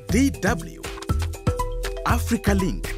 DW Africa Link.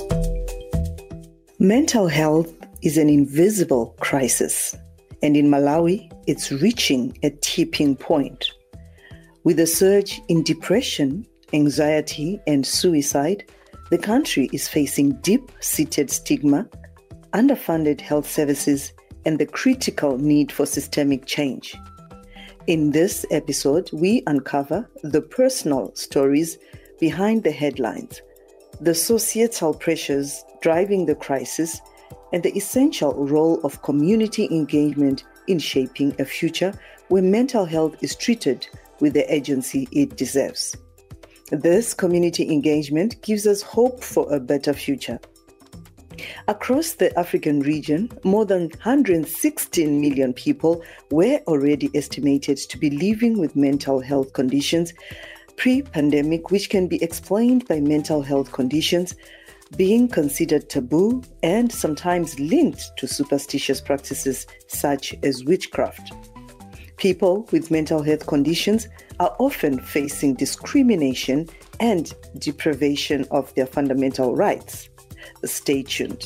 Mental health is an invisible crisis, and in Malawi, it's reaching a tipping point. With a surge in depression, anxiety, and suicide, the country is facing deep-seated stigma, underfunded health services, and the critical need for systemic change. In this episode, we uncover the personal stories behind the headlines, the societal pressures driving the crisis, and the essential role of community engagement in shaping a future where mental health is treated with the urgency it deserves. This community engagement gives us hope for a better future. Across the African region, more than 116 million people were already estimated to be living with mental health conditions pre-pandemic, which can be explained by mental health conditions being considered taboo and sometimes linked to superstitious practices such as witchcraft. People with mental health conditions are often facing discrimination and deprivation of their fundamental rights. Stay tuned.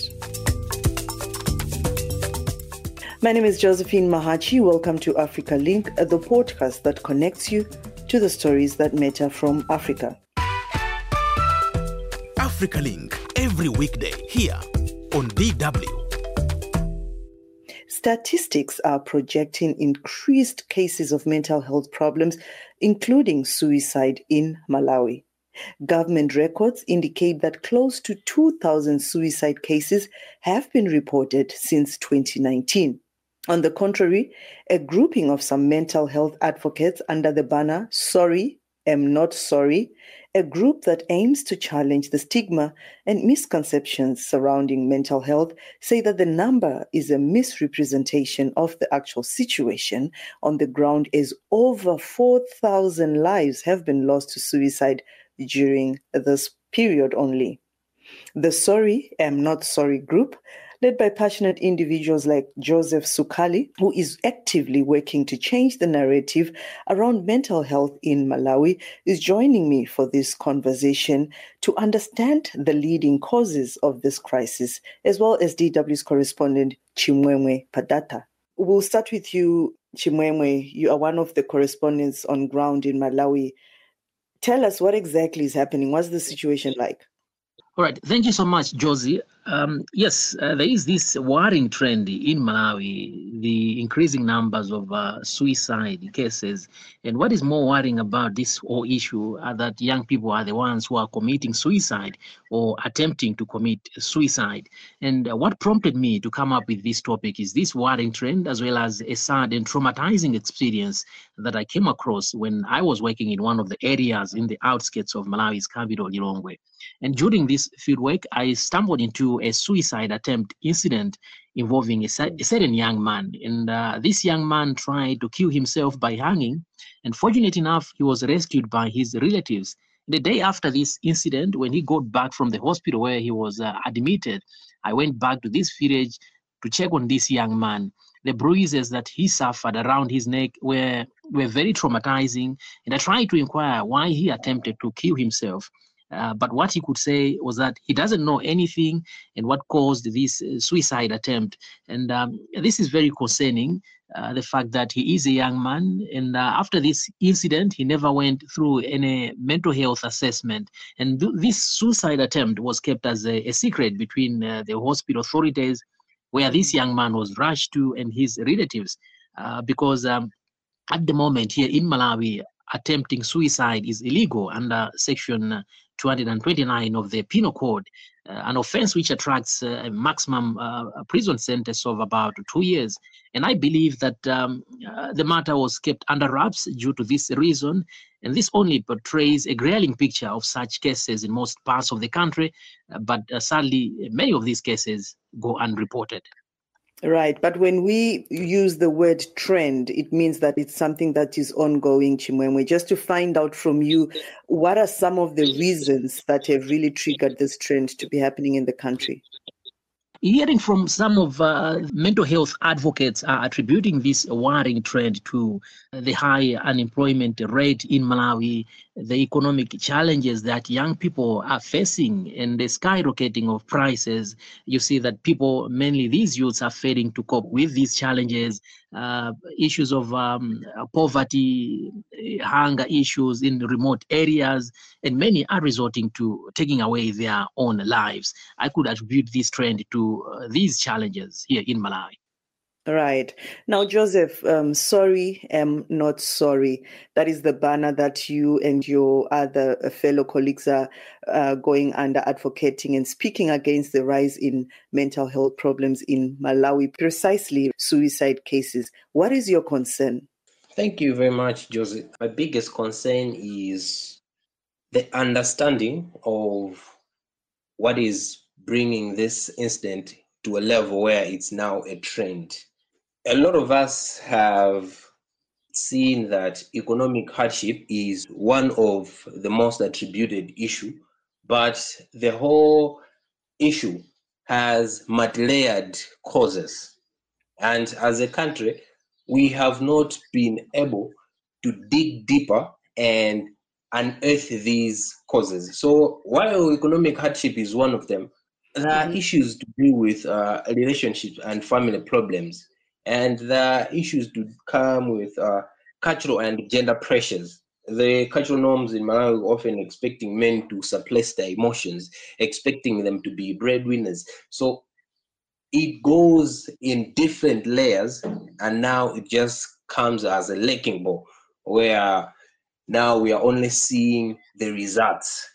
My name is Josephine Mahachi. Welcome to Africa Link, the podcast that connects you to the stories that matter from Africa. Africa Link, every weekday here on DW. Statistics are projecting increased cases of mental health problems, including suicide in Malawi. Government records indicate that close to 2,000 suicide cases have been reported since 2019. On the contrary, a grouping of some mental health advocates under the banner Sorry, I'm Not Sorry, a group that aims to challenge the stigma and misconceptions surrounding mental health, say that the number is a misrepresentation of the actual situation on the ground, as over 4,000 lives have been lost to suicide during this period only. The Sorry, I'm Not Sorry group, led by passionate individuals like Joseph Sukali, who is actively working to change the narrative around mental health in Malawi, is joining me for this conversation to understand the leading causes of this crisis, as well as DW's correspondent Chimwemwe Padata. We'll start with you, Chimwemwe. You are one of the correspondents on ground in Malawi. Tell us what exactly is happening. What's the situation like? All right. Thank you so much, Josie. Yes, there is this worrying trend in Malawi, the increasing numbers of suicide cases. And what is more worrying about this whole issue are that young people are the ones who are committing suicide or attempting to commit suicide. And what prompted me to come up with this topic is this worrying trend, as well as a sad and traumatizing experience that I came across when I was working in one of the areas in the outskirts of Malawi's capital, Lilongwe. And during this fieldwork, I stumbled into a suicide attempt incident involving a certain young man. And this young man tried to kill himself by hanging. And fortunate enough, he was rescued by his relatives. The day after this incident, when he got back from the hospital where he was admitted, I went back to this village to check on this young man. The bruises that he suffered around his neck were very traumatizing. And I tried to inquire why he attempted to kill himself. But what he could say was that he doesn't know anything and what caused this suicide attempt. And this is very concerning, the fact that he is a young man. And after this incident, he never went through any mental health assessment. And this suicide attempt was kept as a secret between the hospital authorities, where this young man was rushed to, and his relatives, because at the moment here in Malawi, attempting suicide is illegal under Section 229 of the Penal Code, an offense which attracts a maximum prison sentence of about 2 years. And I believe that the matter was kept under wraps due to this reason. And this only portrays a glaring picture of such cases in most parts of the country. But sadly, many of these cases go unreported. Right. But when we use the word trend, it means that it's something that is ongoing, Chimwemwe. Just to find out from you, what are some of the reasons that have really triggered this trend to be happening in the country? hearing from some of mental health advocates are attributing this worrying trend to the high unemployment rate in Malawi, the economic challenges that young people are facing, and the skyrocketing of prices. You see that people, mainly these youths, are failing to cope with these challenges, issues of poverty, hunger issues in remote areas, and many are resorting to taking away their own lives. I could attribute this trend to these challenges here in Malawi. Right. Now, Joseph, sorry, not sorry. That is the banner that you and your other fellow colleagues are going under, advocating and speaking against the rise in mental health problems in Malawi, precisely suicide cases. What is your concern? Thank you very much, Josie. My biggest concern is the understanding of what is bringing this incident to a level where it's now a trend. A lot of us have seen that economic hardship is one of the most attributed issue, but the whole issue has multi-layered causes. And as a country, we have not been able to dig deeper and unearth these causes. So while economic hardship is one of them, there are issues to do with relationships and family problems. And there are issues to come with cultural and gender pressures. The cultural norms in Malawi are often expecting men to suppress their emotions, expecting them to be breadwinners. So it goes in different layers, and now it just comes as a wrecking ball, where now we are only seeing the results.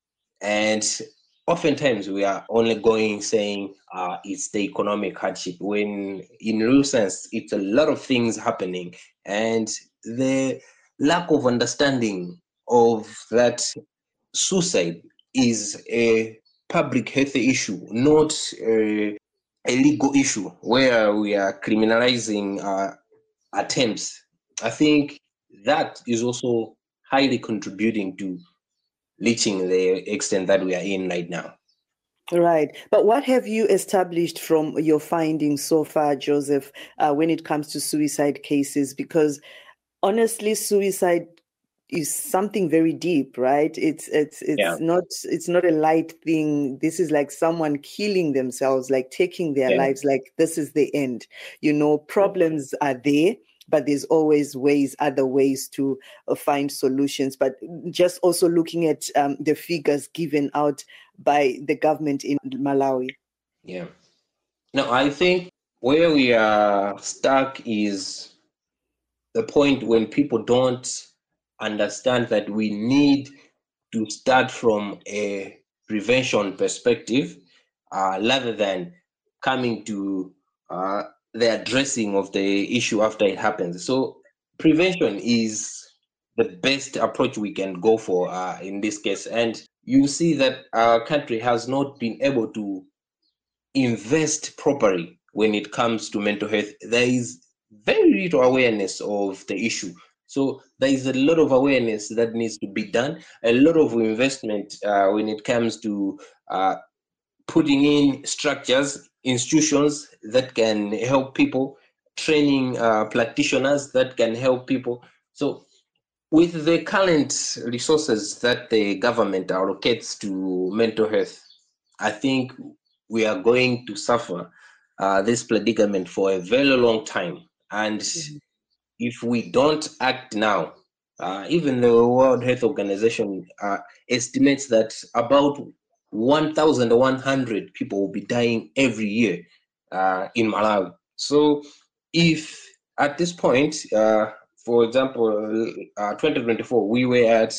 And oftentimes we are only going saying it's the economic hardship, when in real sense it's a lot of things happening, and the lack of understanding of that suicide is a public health issue, not a legal issue where we are criminalizing attempts. I think that is also highly contributing to reaching the extent that we are in right now. Right. But what have you established from your findings so far, Joseph, when it comes to suicide cases? Because honestly, suicide is something very deep, right? It's not a light thing. This is like someone killing themselves, like taking their lives, like this is the end. Problems are there, but there's always other ways to find solutions. But just also looking at the figures given out by the government in Malawi. Yeah. Now, I think where we are stuck is the point when people don't understand that we need to start from a prevention perspective rather than coming to the addressing of the issue after it happens. So prevention is the best approach we can go for in this case. And you see that our country has not been able to invest properly when it comes to mental health. There is very little awareness of the issue. So there is a lot of awareness that needs to be done, a lot of investment when it comes to putting in structures, institutions that can help people, training practitioners that can help people. So with the current resources that the government allocates to mental health, I think we are going to suffer this predicament for a very long time. And if we don't act now, even the World Health Organization estimates that about 1,100 people will be dying every year in Malawi. So if at this point, for example, 2024, we were at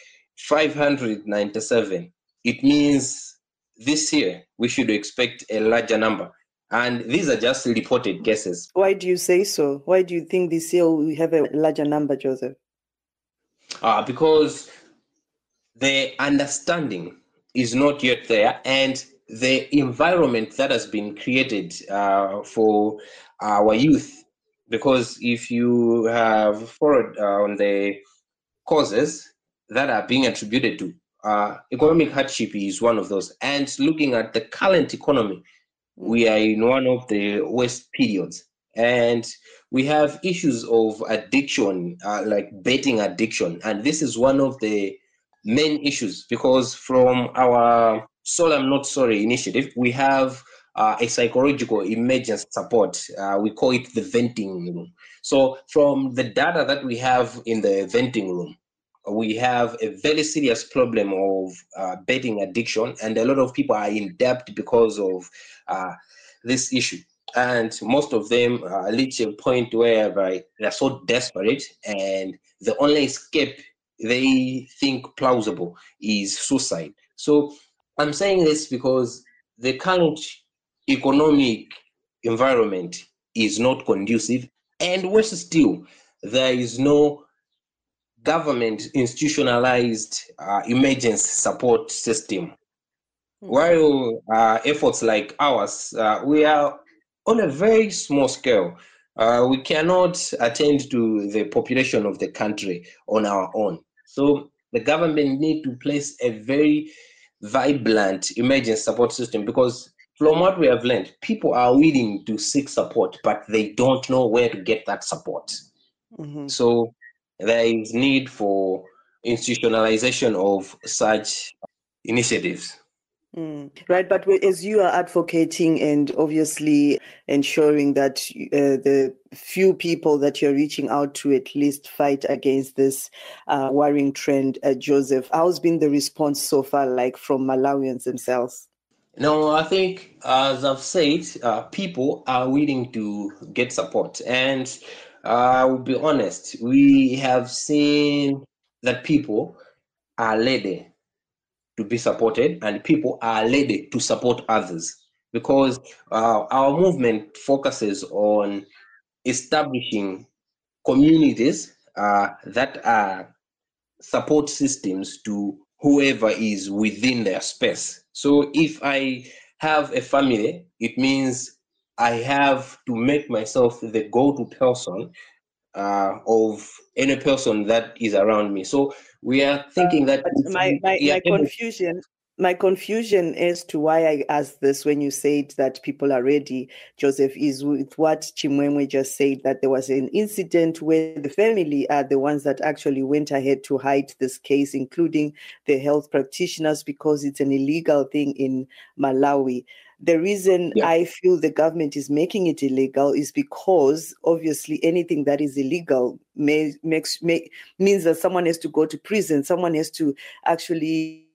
597, it means this year we should expect a larger number. And these are just reported cases. Why do you say so? Why do you think this year we have a larger number, Joseph? Because the understanding is not yet there, and the environment that has been created for our youth. Because if you have followed on the causes that are being attributed to, economic hardship is one of those. And looking at the current economy, We are in one of the worst periods, and we have issues of addiction, like betting addiction, and this is one of the main issues because from our Solemn Not Sorry initiative, we have a psychological emergency support. We call it the venting room. So from the data that we have in the venting room, we have a very serious problem of betting addiction, and a lot of people are in debt because of this issue. And most of them reach a point whereby they're so desperate, and the only escape they think plausible is suicide. So I'm saying this because the current economic environment is not conducive, and worse still, there is no government institutionalized emergency support system. While efforts like ours, we are on a very small scale. We cannot attend to the population of the country on our own. So the government need to place a very vibrant emergency support system because from what we have learned, people are willing to seek support, but they don't know where to get that support. So there is need for institutionalization of such initiatives. Right, but as you are advocating and obviously ensuring that the few people that you're reaching out to at least fight against this worrying trend, Joseph, how's been the response so far, like from Malawians themselves? No, I think, as I've said, people are willing to get support. And I will be honest, we have seen that people are ready to be supported and people are ready to support others because our movement focuses on establishing communities that are support systems to whoever is within their space. So if I have a family, it means I have to make myself the go-to person of any person that is around me. So we are thinking that my confusion as to why I asked this when you said that people are ready, Joseph, is with what Chimwemwe just said, that there was an incident where the family are the ones that actually went ahead to hide this case, including the health practitioners, because it's an illegal thing in Malawi. The reason I feel the government is making it illegal is because obviously anything that is illegal means that someone has to go to prison. Someone has to actually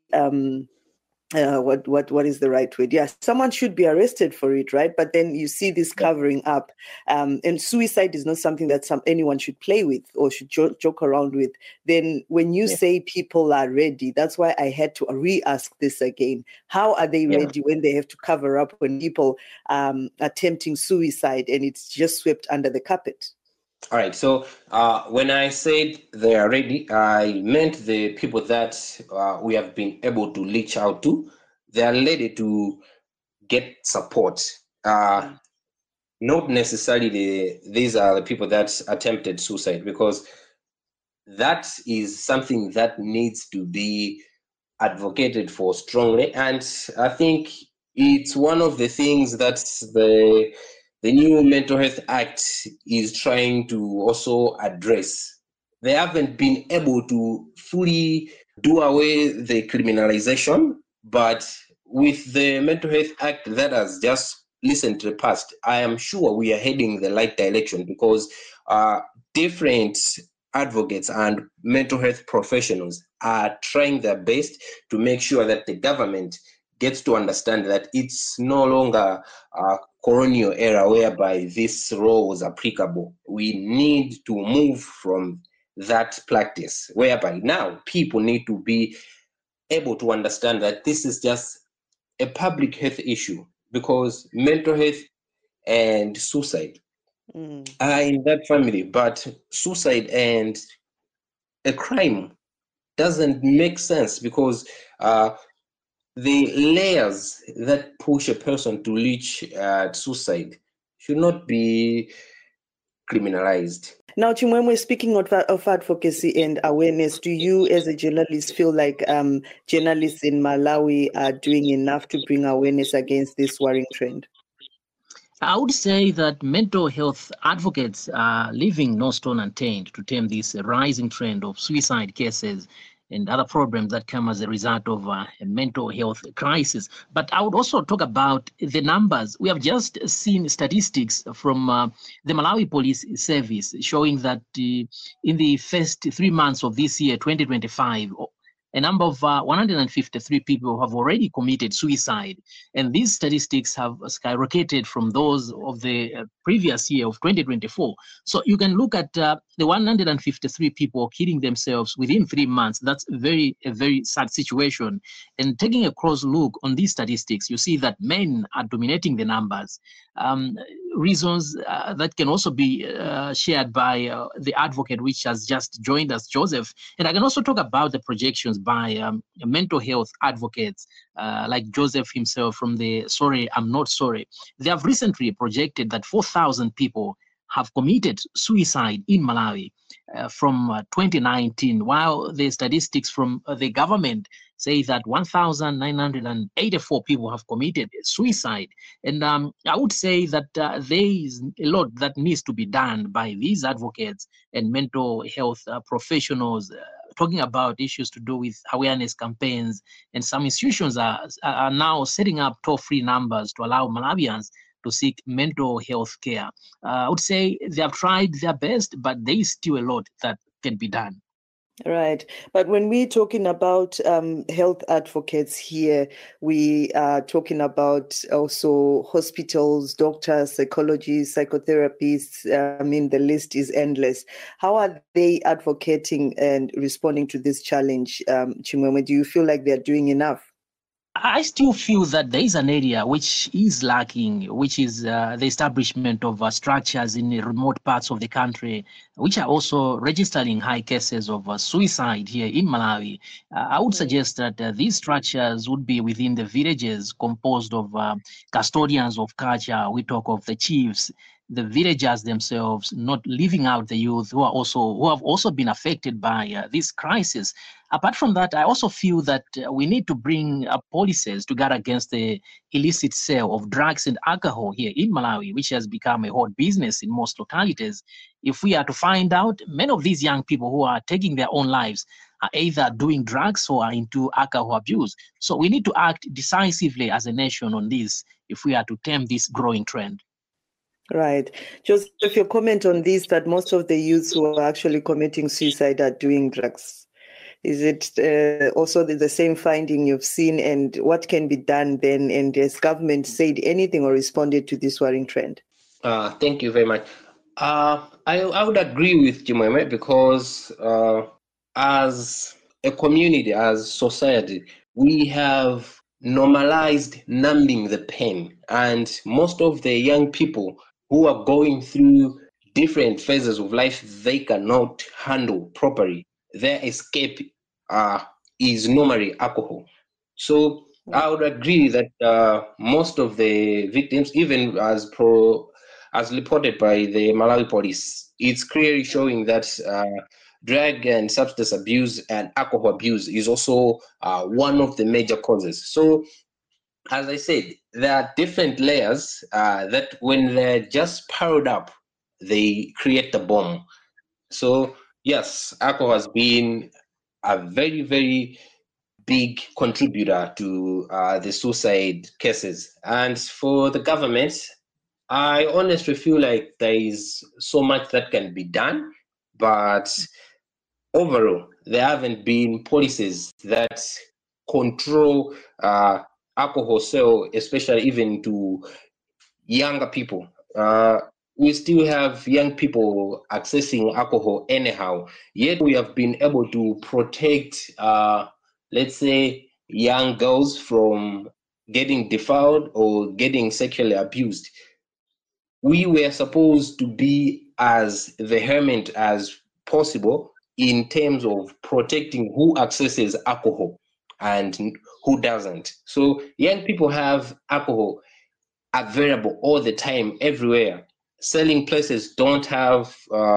what is the right word? Yes, someone should be arrested for it, right? But then you see this covering up, and suicide is not something that anyone should play with or should joke around with. Then when you say people are ready, that's why I had to re-ask this again. How are they ready when they have to cover up when people attempting suicide and it's just swept under the carpet? All right. So when I said they are ready, I meant the people that we have been able to reach out to. They are ready to get support. Not necessarily these are the people that attempted suicide, because that is something that needs to be advocated for strongly. And I think it's one of the things that the new Mental Health Act is trying to also address. They haven't been able to fully do away the criminalization, but with the Mental Health Act that has just recently passed, I am sure we are heading in the right direction, because different advocates and mental health professionals are trying their best to make sure that the government gets to understand that it's no longer a colonial era whereby this law was applicable. We need to move from that practice whereby now people need to be able to understand that this is just a public health issue, because mental health and suicide are in that family, but suicide and a crime doesn't make sense, because the layers that push a person to reach suicide should not be criminalized. Now, Chimwemwe, speaking of advocacy and awareness, do you as a journalist feel like journalists in Malawi are doing enough to bring awareness against this worrying trend? I would say that mental health advocates are leaving no stone unturned to tame this rising trend of suicide cases and other problems that come as a result of a mental health crisis. But I would also talk about the numbers. We have just seen statistics from the Malawi Police Service showing that in the first 3 months of this year, 2025, a number of 153 people have already committed suicide. And these statistics have skyrocketed from those of the previous year of 2024. So you can look at the 153 people killing themselves within 3 months. That's a very sad situation. And taking a close look on these statistics, you see that men are dominating the numbers. Reasons that can also be shared by the advocate, which has just joined us, Joseph. And I can also talk about the projections by mental health advocates like Joseph himself from the Sorry, I'm Not Sorry. They have recently projected that 4,000 people have committed suicide in Malawi from 2019, while the statistics from the government say that 1,984 people have committed suicide. And I would say that there is a lot that needs to be done by these advocates and mental health professionals, talking about issues to do with awareness campaigns. And some institutions are now setting up toll-free numbers to allow Malawians to seek mental health care. I would say they have tried their best, but there is still a lot that can be done. Right. But when we're talking about health advocates here, we are talking about also hospitals, doctors, psychologists, psychotherapists. The list is endless. How are they advocating and responding to this challenge, Chimwemwe? Do you feel like they're doing enough? I still feel that there is an area which is lacking, which is the establishment of structures in remote parts of the country, which are also registering high cases of suicide here in Malawi. I would suggest that these structures would be within the villages composed of custodians of culture. We talk of the chiefs, the villagers themselves, not leaving out the youth who have also been affected by this crisis. Apart from that, I also feel that we need to bring policies to guard against the illicit sale of drugs and alcohol here in Malawi, which has become a hot business in most localities. If we are to find out, many of these young people who are taking their own lives are either doing drugs or are into alcohol abuse. So we need to act decisively as a nation on this if we are to tame this growing trend. Right. Joseph, your comment on this, that most of the youths who are actually committing suicide are doing drugs. Is it also the same finding you've seen, and what can be done then? And has government said anything or responded to this worrying trend? Thank you very much. I would agree with Chimwemwe because as a community, as society, we have normalized numbing the pain, and most of the young people who are going through different phases of life they cannot handle properly, their escape is normally alcohol. So I would agree that most of the victims, even as reported by the Malawi police, it's clearly showing that drug and substance abuse and alcohol abuse is also one of the major causes. So, as I said, there are different layers that when they're just piled up, they create the bomb. So, yes, alcohol has been a very, very big contributor to the suicide cases. And for the government, I honestly feel like there is so much that can be done, but overall, there haven't been policies that control alcohol sale, especially even to younger people. We still have young people accessing alcohol anyhow, yet we have been able to protect, let's say, young girls from getting defiled or getting sexually abused. We were supposed to be as vehement as possible in terms of protecting who accesses alcohol and who doesn't. So young people have alcohol available all the time, everywhere. Selling places don't have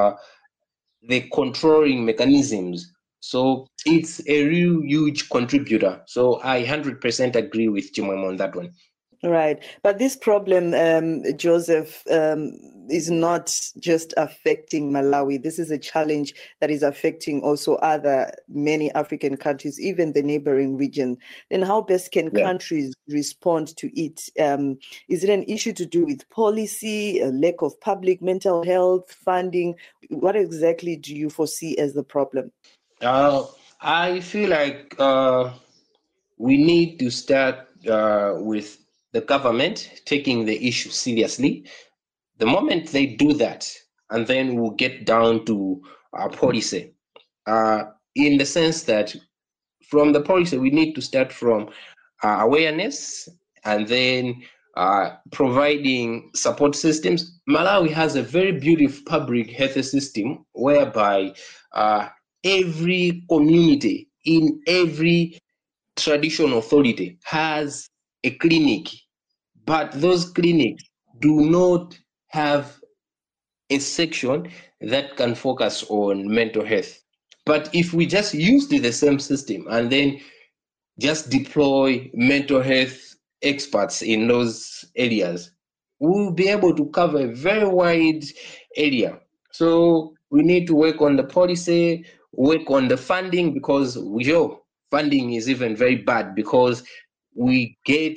the controlling mechanisms. So it's a real huge contributor. So I 100% agree with Chimwemwe on that one. Right. But this problem, Joseph, is not just affecting Malawi. This is a challenge that is affecting also many African countries, even the neighboring region. Then how best can countries respond to it? Is it an issue to do with policy, a lack of public mental health, funding? What exactly do you foresee as the problem? I feel like we need to start with the government taking the issue seriously. The moment they do that, and then we'll get down to policy, in the sense that from the policy, we need to start from awareness and then providing support systems. Malawi has a very beautiful public health system whereby every community in every traditional authority has a clinic, but those clinics do not have a section that can focus on mental health. But if we just use the same system and then just deploy mental health experts in those areas, we'll be able to cover a very wide area. So we need to work on the policy, work on the funding, because funding is even very bad because we get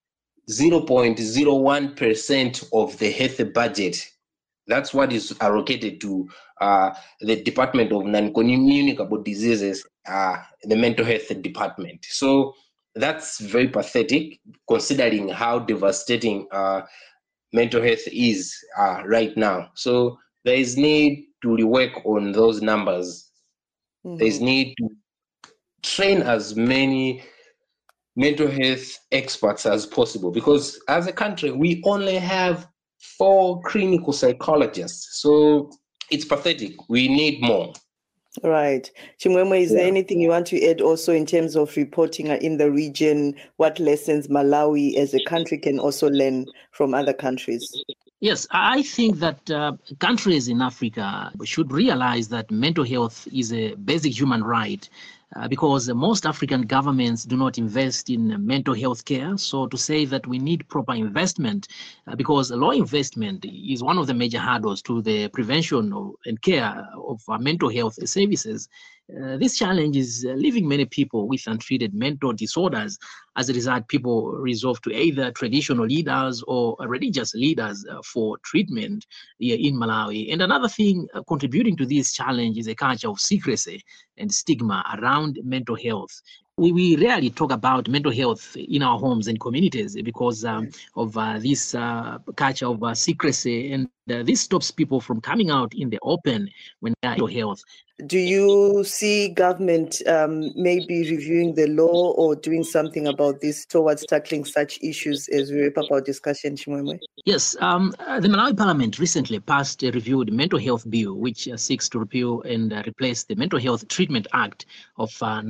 0.01% of the health budget. That's what is allocated to the Department of Non-Communicable Diseases, the mental health department. So that's very pathetic considering how devastating mental health is right now. So there is need to rework on those numbers. Mm-hmm. There is need to train as many mental health experts as possible, because as a country, we only have 4 clinical psychologists. So it's pathetic. We need more. Right. Chimwemwe, is there anything you want to add also in terms of reporting in the region? What lessons Malawi as a country can also learn from other countries? Yes, I think that countries in Africa should realize that mental health is a basic human right. Because most African governments do not invest in mental health care. So to say that we need proper investment, because low investment is one of the major hurdles to the prevention and care of mental health services. This challenge is leaving many people with untreated mental disorders. As a result, people resort to either traditional leaders or religious leaders for treatment here in Malawi. And another thing contributing to this challenge is a culture of secrecy and stigma around mental health. We rarely talk about mental health in our homes and communities because of this culture of secrecy, and this stops people from coming out in the open when they are mental health. Do you see government maybe reviewing the law or doing something about this towards tackling such issues as we wrap up our discussion, Chimwemwe? Yes, the Malawi Parliament recently passed a reviewed mental health bill, which seeks to repeal and replace the Mental Health Treatment Act of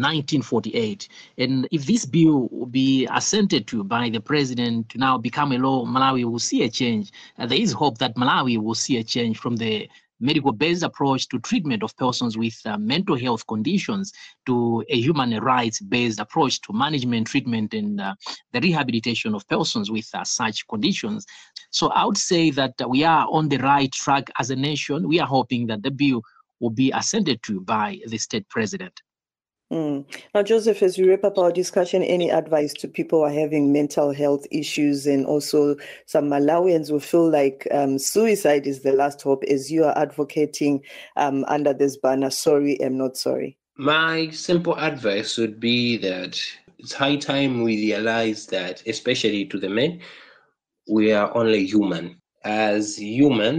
1948. And if this bill will be assented to by the president to now become a law, Malawi will see a change. There is hope that Malawi will see a change from the medical-based approach to treatment of persons with mental health conditions to a human rights-based approach to management, treatment, and the rehabilitation of persons with such conditions. So I would say that we are on the right track as a nation. We are hoping that the bill will be assented to by the state president. Now, Joseph, as we wrap up our discussion, any advice to people who are having mental health issues, and also some Malawians who feel like suicide is the last hope, as you are advocating under this banner, Sorry, I'm Not Sorry? My simple advice would be that it's high time we realize that, especially to the men, we are only human. As humans,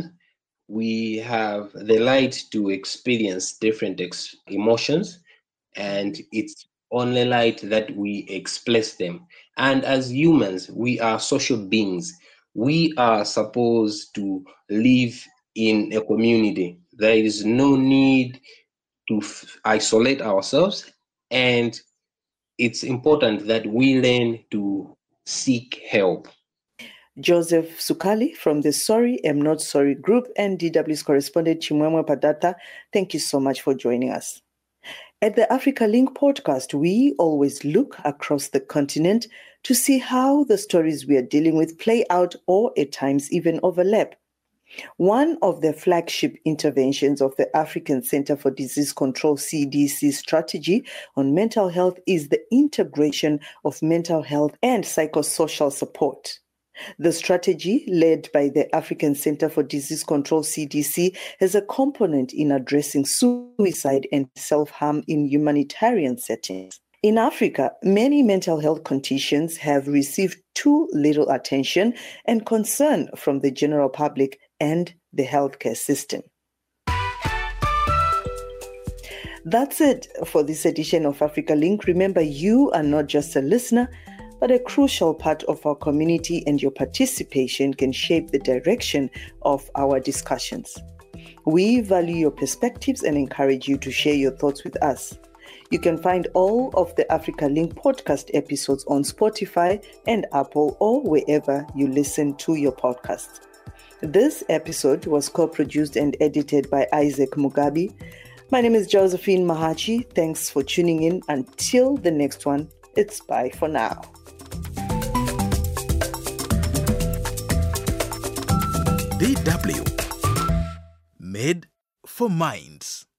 we have the right to experience different emotions, and it's only right that we express them. And as humans, we are social beings. We are supposed to live in a community. There is no need to isolate ourselves, and it's important that we learn to seek help. Joseph Sukali from the Sorry, I'm Not Sorry group and DW's correspondent Chimwemwe Padata, thank you so much for joining us. At the Africa Link podcast, we always look across the continent to see how the stories we are dealing with play out or at times even overlap. One of the flagship interventions of the African Center for Disease Control CDC strategy on mental health is the integration of mental health and psychosocial support. The strategy, led by the African Center for Disease Control CDC, has a component in addressing suicide and self-harm in humanitarian settings. In Africa, many mental health conditions have received too little attention and concern from the general public and the healthcare system. That's it for this edition of Africa Link. Remember, you are not just a listener, but a crucial part of our community, and your participation can shape the direction of our discussions. We value your perspectives and encourage you to share your thoughts with us. You can find all of the Africa Link podcast episodes on Spotify and Apple, or wherever you listen to your podcasts. This episode was co-produced and edited by Isaac Mugabi. My name is Josephine Mahachi. Thanks for tuning in. Until the next one, it's bye for now. DW. Made for Minds.